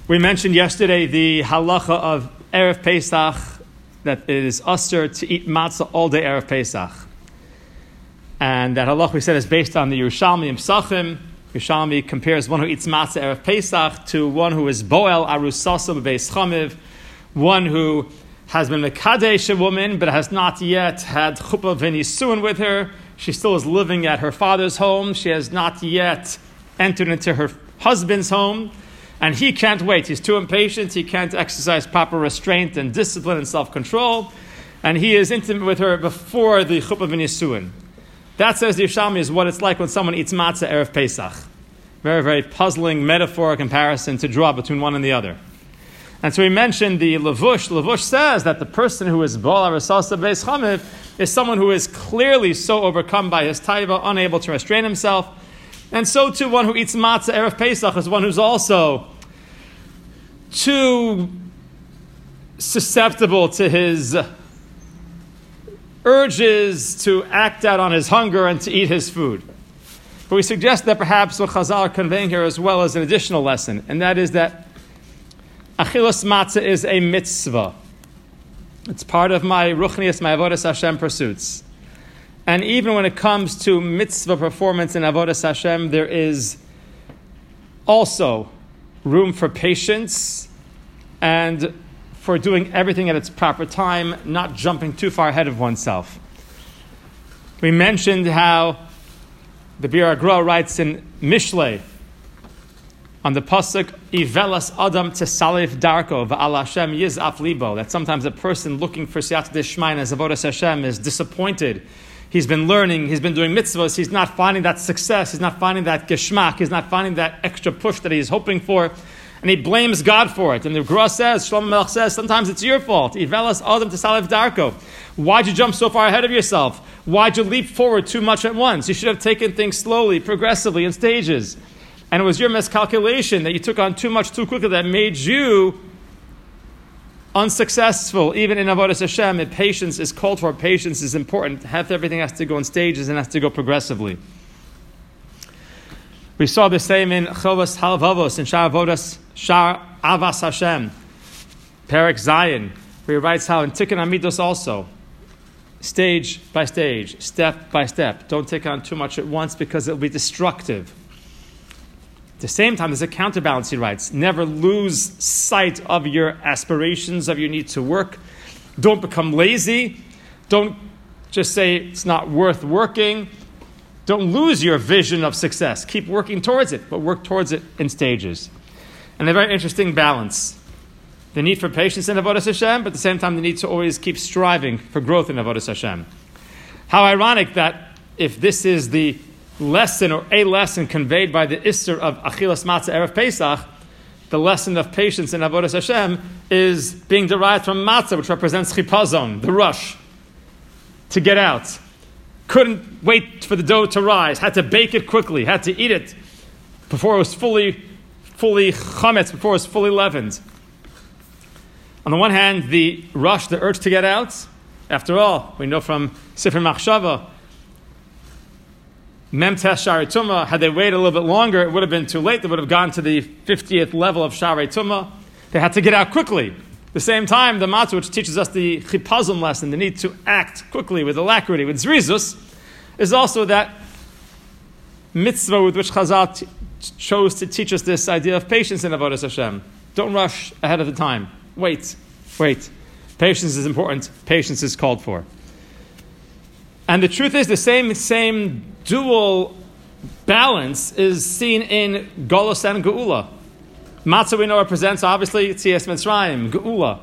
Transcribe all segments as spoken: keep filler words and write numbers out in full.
We mentioned yesterday the halacha of Erev Pesach, that it is usher to eat matzah all day Erev Pesach. And that halacha, we said, is based on the Yerushalmi and Psachim. Yerushalmi compares one who eats matzah Erev Pesach to one who is boel arusasa b'beis chamiv, one who has been mekadesh a woman but has not yet had chuppah v'nisuin with her. She still is living at her father's home. She has not yet entered into her husband's home. And he can't wait. He's too impatient. He can't exercise proper restraint and discipline and self-control. And he is intimate with her before the chuppah v'nisuin. That, says the Yerushalmi, is what it's like when someone eats matzah Erev Pesach. Very, very puzzling metaphor comparison to draw between one and the other. And so we mentioned the Levush. Levush says that the person who is Bol Arasasa Beis Chamiv is someone who is clearly so overcome by his taiva, unable to restrain himself. And so too, one who eats matzah Erev Pesach is one who's also too susceptible to his urges to act out on his hunger and to eat his food. But we suggest that perhaps what Chazal are conveying here as well as an additional lesson, and that is that Achilas matzah is a mitzvah. It's part of my Ruchnias, my Avodas Hashem pursuits. And even when it comes to mitzvah performance in Avodas Hashem, there is also room for patience and for doing everything at its proper time, not jumping too far ahead of oneself. We mentioned how the Bir Agra writes in Mishlei on the pasuk Ivelas Adam Tesalif Darko V'al Hashem Yizaf Libo, that sometimes a person looking for Siyata Dishmain as Avodas Hashem is disappointed. He's been learning, he's been doing mitzvahs, he's not finding that success, he's not finding that geschmack, he's not finding that extra push that he's hoping for, and he blames God for it. And the Gra says, Shlomo Melech says, sometimes it's your fault. Ivelas Adam Tesalif Darko. Why'd you jump so far ahead of yourself? Why'd you leap forward too much at once? You should have taken things slowly, progressively, in stages. And it was your miscalculation that you took on too much too quickly that made you unsuccessful. Even in Avodas Hashem, if patience is called for, patience is important. Half everything has to go in stages and has to go progressively. We saw the same in Chovas Halvavos, in Shar Avodas, Shar Avas Hashem, Perek Zayin, where he writes how in Tikkun Amidos also, stage by stage, step by step. Don't take on too much at once because it will be destructive. At the same time, there's a counterbalance, he writes. Never lose sight of your aspirations, of your need to work. Don't become lazy. Don't just say it's not worth working. Don't lose your vision of success. Keep working towards it, but work towards it in stages. And a very interesting balance. The need for patience in Avodas Hashem, but at the same time, the need to always keep striving for growth in Avodas Hashem. How ironic that if this is the lesson or a lesson conveyed by the Isser of Achilas Matzah Erev Pesach, the lesson of patience in Avodas Hashem is being derived from matzah, which represents chipazon, the rush to get out. Couldn't wait for the dough to rise, had to bake it quickly, had to eat it before it was fully, fully chametz, before it was fully leavened. On the one hand, the rush, the urge to get out. After all, we know from Sefer Machshava, Memtes Shari Tumah, had they waited a little bit longer, it would have been too late. They would have gone to the fiftieth level of Shari Tumah. They had to get out quickly. At the same time, the matzah, which teaches us the chipazon lesson, the need to act quickly, with alacrity, with zrizus, is also that mitzvah with which Chazal t- chose to teach us this idea of patience in Avodas Hashem. Don't rush ahead of the time. Wait, wait. Patience is important. Patience is called for. And the truth is, the same same dual balance is seen in Golos and Geula. Matzah we know represents, obviously, Tzias Mitzrayim, Geula.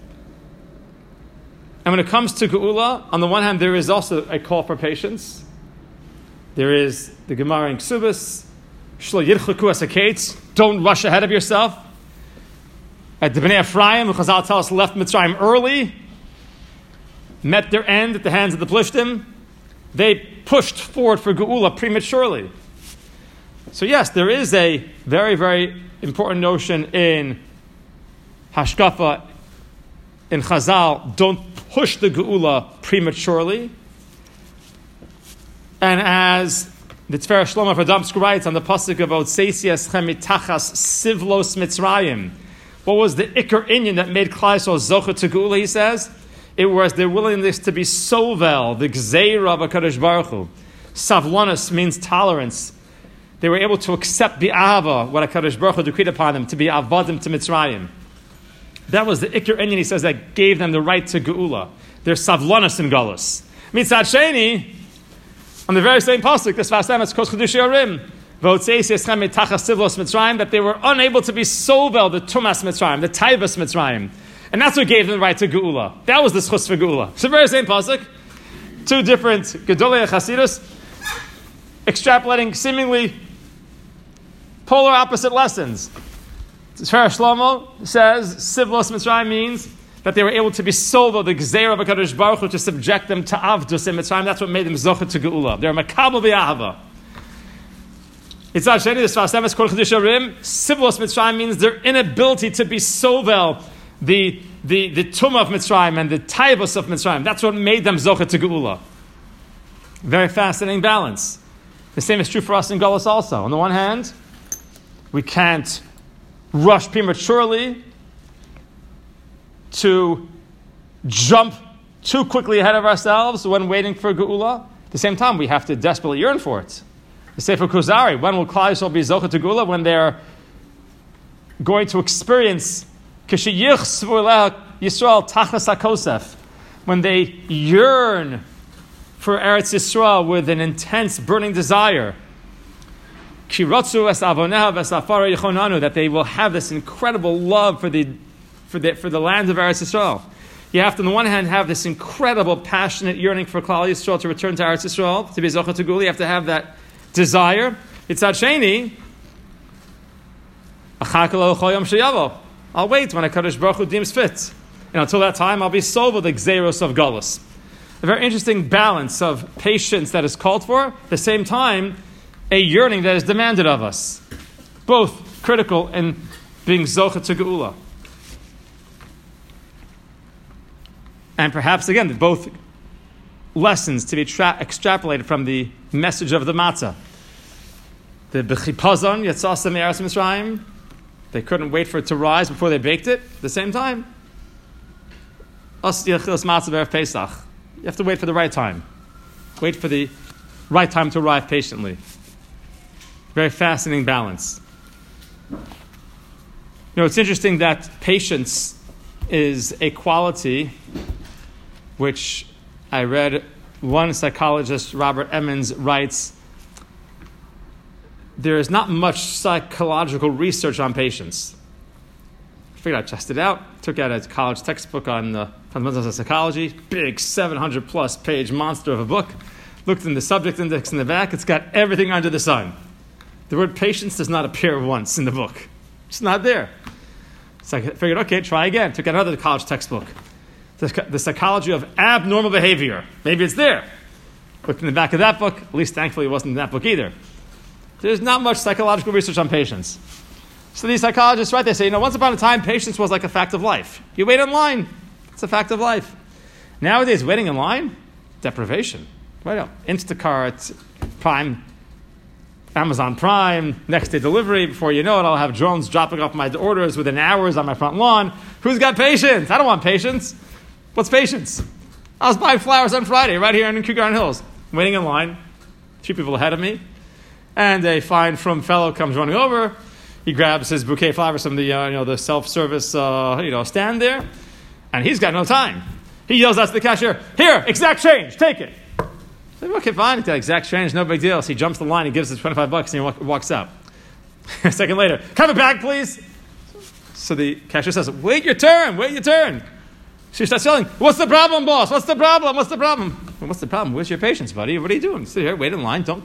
And when it comes to Geula, on the one hand, there is also a call for patience. There is the Gemara in Ksubas, Shlo Yirchleku as a kates, don't rush ahead of yourself. At the Bnei Ephraim, who Chazal tells us left Mitzrayim early, met their end at the hands of the Plishtim, they pushed forward for Geula prematurely. So yes, there is a very, very important notion in Hashkafa, in Chazal, don't push the Geula prematurely. And as the Tfer Shlomo Ferdamsk writes on the pasuk of Otseisias Chemitachas Sivlos Mitzrayim, What was the Iker Inyan that made Klal Yisrael Zocha to Geula, he says? It was their willingness to be sovel, the Gzeira of HaKadosh Baruch Hu. Savlonis means tolerance. They were able to accept bi'ava, what HaKadosh Baruch Hu decreed upon them, to be avadim to Mitzrayim. That was the Iker Inyan, he says, that gave them the right to Geula. Their savlonis in Galus. Mitzad Sheni, on the very same pasuk, this Vasem, it's Kos Chedush Yorim, V'otzeis Yeschem Mitachas Sivlos Mitzrayim, that they were unable to be sovel, the Tumas Mitzrayim, the Taivas Mitzrayim. And that's what gave them the right to Geula. That was the Schus for Geula. It's the very same pasuk. Two different Gedolei Chasidus, extrapolating seemingly polar opposite lessons. Tzfar Shlomo says, Sivlos Mitzrayim means that they were able to be sovel, the Gzeira of HaKadosh Baruch Hu, to subject them to Avdus in Mitzrayim. That's what made them Zocha to Geula. They're Makabel B'Ahava. It's not Sheni, this Vasemes Kol Chedush Yorim. Sivlos Mitzrayim means their inability to be sovel, the the the Tumah of Mitzrayim and the Taivos of Mitzrayim. That's what made them Zocha to Geula. Very fascinating balance. The same is true for us in Galus also. On the one hand, we can't rush prematurely to jump too quickly ahead of ourselves when waiting for Geula. At the same time, we have to desperately yearn for it. The Sefer Kuzari, when will Klal Yisrael be Zocha to Geula? When they're going to experience Yisrael Tachas HaKosef, when they yearn for Eretz Yisrael with an intense, burning desire. Kirotzu es avoneha v'safara yichonanu, that they will have this incredible love for the for the for the land of Eretz Yisrael. You have to, on the one hand, have this incredible, passionate yearning for Klal Yisrael to return to Eretz Yisrael, to be Zocha to Geula. You have to have that desire. It's Sheni. I'll wait when HaKadosh Baruch Hu deems fit. And until that time, I'll be sovel the Gzeros of Galus. A very interesting balance of patience that is called for, at the same time, a yearning that is demanded of us. Both critical in being Zocha to Geula. And perhaps, again, both lessons to be tra- extrapolated from the message of the matzah. The B'chipazon, Yetzasem Eretz Mitzrayim, they couldn't wait for it to rise before they baked it. At the same time, As Yechilas Matzah B'Erev Pesach. You have to wait for the right time. Wait for the right time to arrive patiently. Very fascinating balance. You know, it's interesting that patience is a quality which I read one psychologist, Robert Emmons, writes, there is not much psychological research on patience. I figured I'd test it out. Took out a college textbook on the fundamentals of psychology, big seven hundred plus page monster of a book. Looked in the subject index in the back. It's got everything under the sun. The word patience does not appear once in the book. It's not there. So I figured, okay, try again. Took out another college textbook. The, the psychology of abnormal behavior. Maybe it's there. Looked in the back of that book. At least, thankfully, it wasn't in that book either. There's not much psychological research on patience. So these psychologists, right, they say, you know, once upon a time, patience was like a fact of life. You wait in line. It's a fact of life. Nowadays, waiting in line, deprivation. Right up. Instacart, Prime, Amazon Prime, next day delivery. Before you know it, I'll have drones dropping off my orders within hours on my front lawn. Who's got patience? I don't want patience. What's patience? I was buying flowers on Friday right here in Cougar Garden Hills, waiting in line, three people ahead of me, and a fine from fellow comes running over. He grabs his bouquet of flowers from the uh, you know the self-service uh, you know stand there, and he's got no time. He yells out to the cashier, "Here, exact change, take it." I say, okay, fine, got exact change, no big deal. So he jumps the line, he gives us twenty-five bucks, and he walk, walks out. A second later, "Can I have a bag, please?" So the cashier says, "Wait your turn, wait your turn." She starts yelling, "What's the problem, boss? What's the problem? What's the problem?" "What's the problem? Where's your patience, buddy? What are you doing? Sit here, wait in line, don't."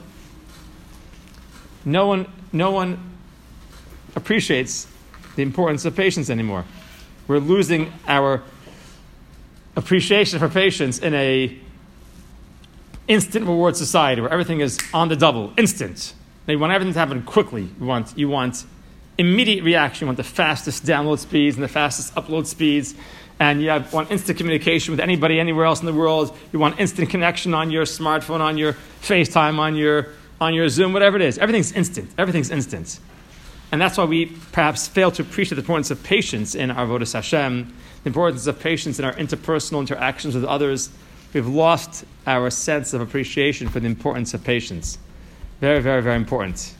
No one, no one appreciates the importance of patience anymore. We're losing our appreciation for patience in a instant reward society where everything is on the double, instant. Now you want everything to happen quickly. You want, you want immediate reaction. You want the fastest download speeds and the fastest upload speeds. And you have, want instant communication with anybody anywhere else in the world. You want instant connection on your smartphone, on your FaceTime, on your on your Zoom, whatever it is. Everything's instant. Everything's instant. And that's why we perhaps fail to appreciate the importance of patience in our Avodas Hashem, the importance of patience in our interpersonal interactions with others. We've lost our sense of appreciation for the importance of patience. Very, very, very important.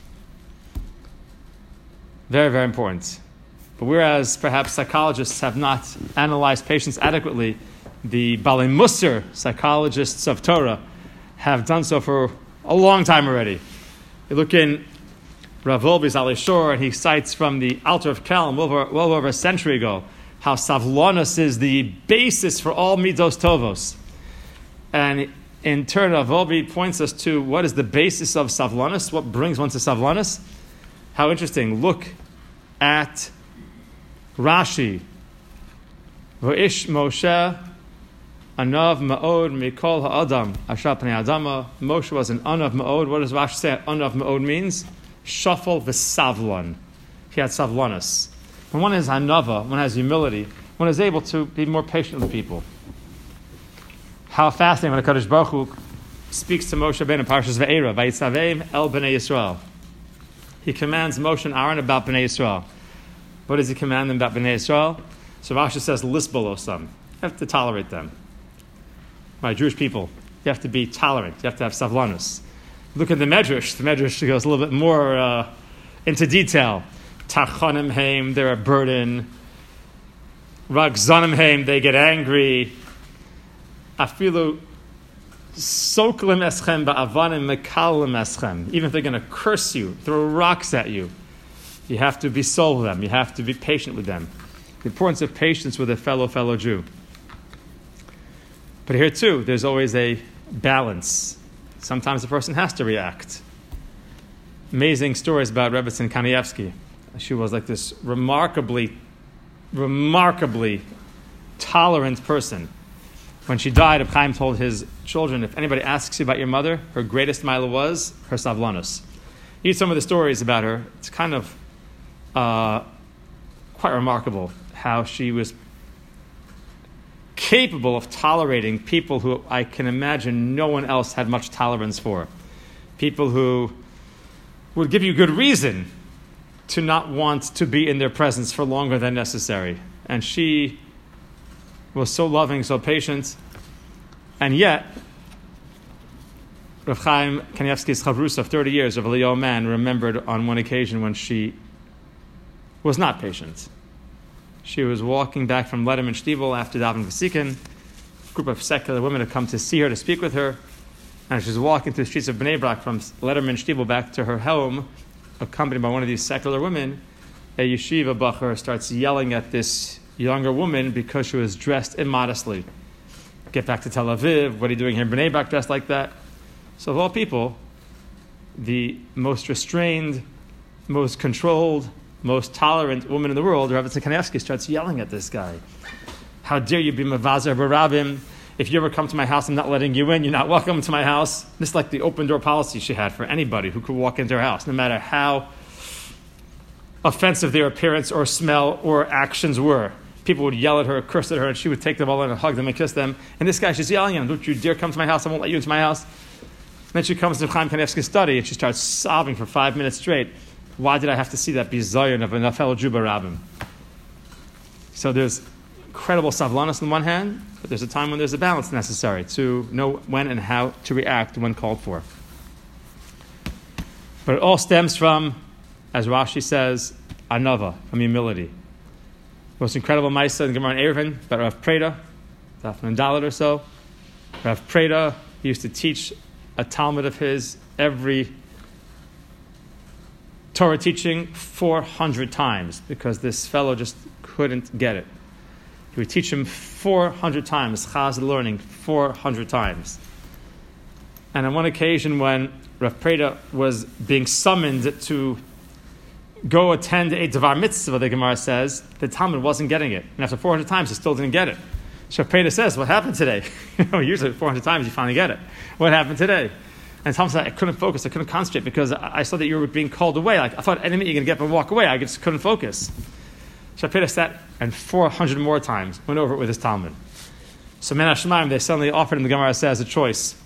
Very, very important. But whereas perhaps psychologists have not analyzed patience adequately, the Balei Musar, psychologists of Torah, have done so for a long time already. You look in Rav Wolbe's Alei Shor, and he cites from the Alter of Kelm well over, well over a century ago how Savlonos is the basis for all Midos Tovos. And in turn, Rav Wolbe points us to what is the basis of Savlonos, what brings one to Savlonos. How interesting. Look at Rashi. V'ish Moshe Anav Ma'od Mikol Ha'adam Asher Pnei Adama. Moshe was an Anav Ma'od. What does Rashi say Anav Ma'od means? Shafal v'savlon. He had savlonos. When one is anava, one has humility, one is able to be more patient with people. How fascinating when HaKadosh Baruch Hu speaks to Moshe Rabbeinu in Parshas Ve'era, Vayitzaveim el Bnei Yisrael. He commands Moshe and Aaron about Bnei Yisrael. What does he command them about Bnei Yisrael? So Rashi says, lisbolosam. You have to tolerate them. My Jewish people, you have to be tolerant. You have to have savlonos. Look at the Medrash. The Medrash goes a little bit more uh, into detail. Tachonim heim, they're a burden. Ragzonim heim, they get angry. Afilu soklim eschem ba'avanim mekalim eschem. Even if they're going to curse you, throw rocks at you, you have to be soul with them. You have to be patient with them. The importance of patience with a fellow, fellow Jew. But here too, there's always a balance. Sometimes a person has to react. Amazing stories about Rebbetzin Kanievsky. She was like this remarkably, remarkably tolerant person. When she died, Reb Chaim told his children, if anybody asks you about your mother, her greatest mila was her savlanos. You read some of the stories about her. It's kind of uh, quite remarkable how she was capable of tolerating people who I can imagine no one else had much tolerance for. People who would give you good reason to not want to be in their presence for longer than necessary. And she was so loving, so patient. And yet, Rav Chaim Kanievsky's Chavrus of thirty years of Eliyahu Man remembered on one occasion when she was not patient. She was walking back from Letterman Shtivel after Daven Vasikin. A group of secular women had come to see her, to speak with her. And she was walking through the streets of Bnei Brak from Letterman Shtivel back to her home, accompanied by one of these secular women. A yeshiva bacher starts yelling at this younger woman because she was dressed immodestly. Get back to Tel Aviv. What are you doing here in Bnei Brak dressed like that? So of all people, the most restrained, most controlled, most tolerant woman in the world, Rebbetzin Kanievsky, starts yelling at this guy. How dare you be mavazer barabim? If you ever come to my house, I'm not letting you in. You're not welcome to my house. This is like the open door policy she had for anybody who could walk into her house, no matter how offensive their appearance or smell or actions were. People would yell at her, curse at her, and she would take them all in and hug them and kiss them. And this guy, she's yelling at him, don't you dare come to my house, I won't let you into my house. And then she comes to Chaim Kanievsky's study and she starts sobbing for five minutes straight. Why did I have to see that bizayon of a fellow Jew barabim? So there's incredible savlanos on one hand, but there's a time when there's a balance necessary to know when and how to react when called for. But it all stems from, as Rashi says, anava, from humility. The most incredible Maisa in Gemara and Eruvin, about Rav Preda, Daf and Dalet or so. Rav Preda, he used to teach a Talmud of his every Torah teaching four hundred times because this fellow just couldn't get it. He would teach him four hundred times, Chaz learning four hundred times. And on one occasion when Rav Preda was being summoned to go attend a Devar Mitzvah, the Gemara says, the Talmud wasn't getting it. And after four hundred times, he still didn't get it. So Rav Preda says, what happened today? You know, usually four hundred times you finally get it. What happened today? And Tom said, I couldn't focus, I couldn't concentrate because I saw that you were being called away. Like, I thought any minute you're going to get up and walk away. I just couldn't focus. So Rav Preda sat and four hundred more times went over it with his Talmud. So Men HaShemayim, they suddenly offered him, the Gemara says, a choice.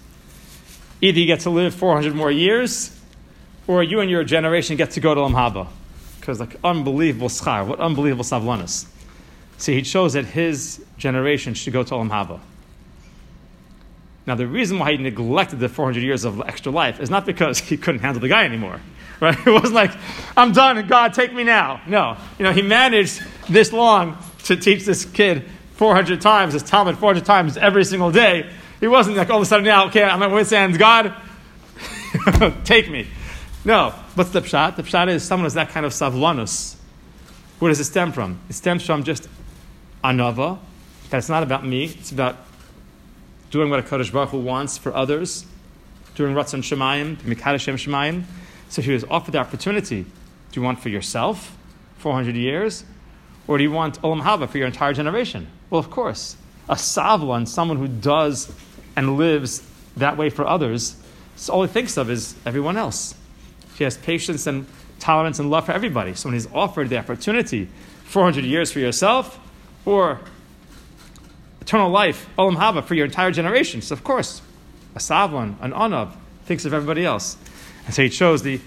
Either you get to live four hundred more years, or you and your generation get to go to Olam Haba. because like unbelievable schar, what unbelievable savlanis. See, he chose that his generation should go to Olam Haba. Now, the reason why he neglected the four hundred years of extra life is not because he couldn't handle the guy anymore, right? It wasn't like, I'm done, and God, take me now. No, you know, he managed this long to teach this kid four hundred times, this Talmud four hundred times every single day. He wasn't like all of a sudden now, okay, I'm at wit's end, God, take me. No, what's the pshat? The pshat is someone who's that kind of savlanus. Where does it stem from? It stems from just anava, that it's not about me, it's about doing what a Kadosh Baruch Hu wants for others, doing Ratzon Shemayim, Mikadashem Shemayim. So he was offered the opportunity. Do you want for yourself, four hundred years? Or do you want Olam Haba for your entire generation? Well, of course. A savlan, someone who does and lives that way for others, so all he thinks of is everyone else. He has patience and tolerance and love for everybody. So when he's offered the opportunity, four hundred years for yourself, or eternal life, Olam Haba, for your entire generation. So of course, a savlan, an anav, thinks of everybody else. And so he chose the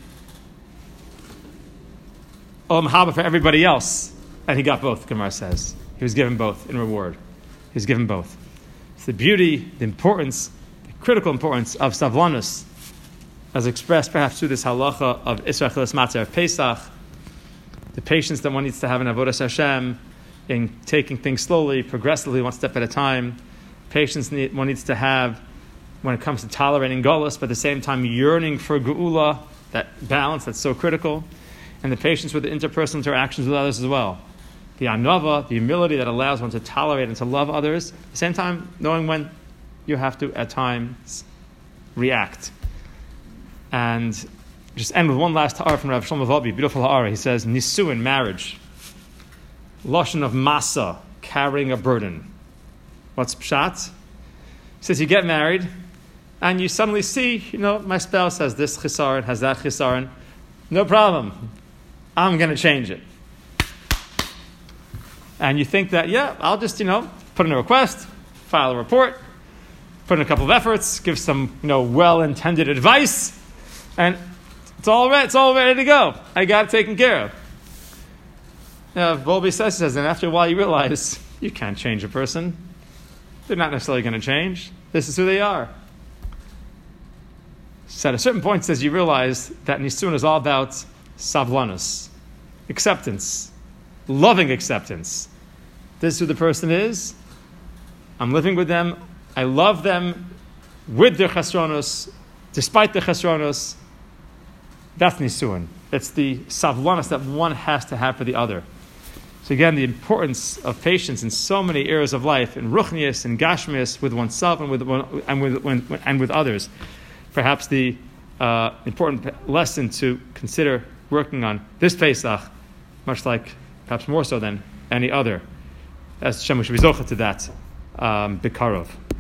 Olam Haba for everybody else. And he got both, Gemara says. He was given both in reward. He was given both. It's the beauty, the importance, the critical importance of savlanus, as expressed perhaps through this halacha of Isra Chilas Matzah of Pesach, the patience that one needs to have in Avodas Hashem, in taking things slowly, progressively, one step at a time, patience one needs to have when it comes to tolerating Golus, but at the same time yearning for Geula, that balance that's so critical, and the patience with the interpersonal interactions with others as well. The anava, the humility that allows one to tolerate and to love others, at the same time knowing when you have to, at times, react. And just end with one last ha'ara from Rav Shlomo Volbe, beautiful ha'ara. He says, Nisuin, marriage. Lashon of masa, carrying a burden. What's pshat? He says you get married, and you suddenly see, you know, my spouse has this chisaron, has that chisaron. No problem. I'm going to change it. And you think that, yeah, I'll just, you know, put in a request, file a report, put in a couple of efforts, give some, you know, well-intended advice, and it's all right, it's all ready to go. I got it taken care of. Now, Volbe says, says, and after a while you realize you can't change a person. They're not necessarily going to change. This is who they are. So at a certain point, says you realize that Nisun is all about savlanus, acceptance, loving acceptance. This is who the person is. I'm living with them. I love them with their chesronos, despite their chesronos. That's Nisun. It's the savlanus that one has to have for the other. So again, the importance of patience in so many areas of life, in ruchnius and gashmius, with oneself and with one, and with when, and with others. Perhaps the uh, important lesson to consider working on this Pesach, much like perhaps more so than any other, as Hashem should be zocheh to that um, bikarov.